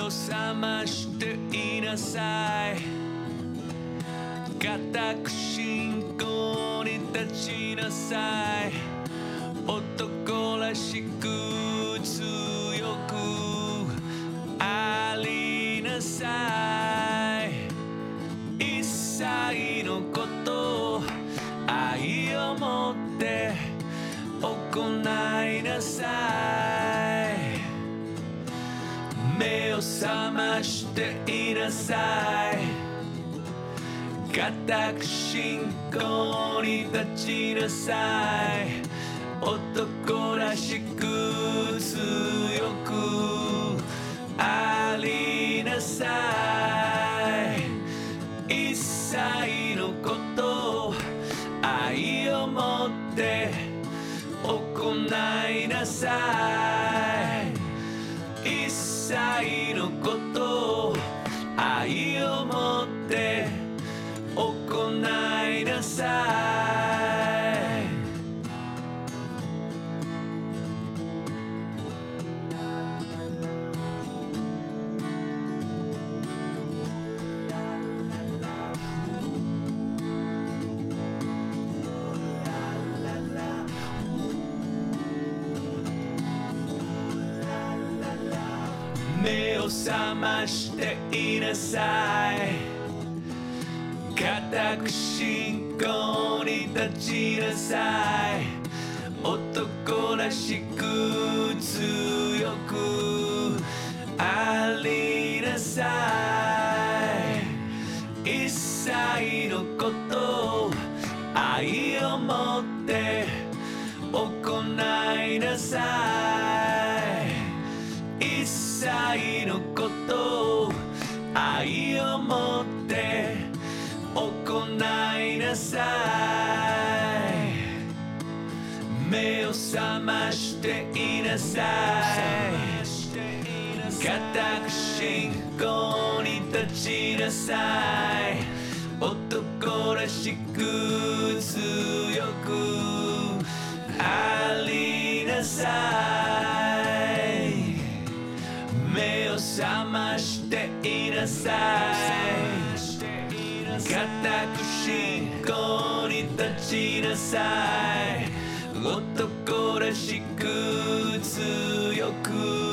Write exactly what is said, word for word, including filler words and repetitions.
を覚ましていなさい。固く信仰に立ちなさい。男らしく強くありなさい。一切のことを愛を持って行いなさい。目を覚ましていなさい。固く信仰に立ちなさい。男らしく強くありなさい。一切のことを愛を持って行いなさい。一切のことを愛を持って行いなさい。目を覚ましていなさい。固く信仰に立ちなさい。男らしく強くありなさい。一切のことを愛を持って行いなさい。一切のことを愛を持って行いなさい。目を覚ましていなさい。固く信仰に立ちなさい。男らしく強くありなさい。目を覚ましていなさい。固く信仰に立ちなさい。男らしく強く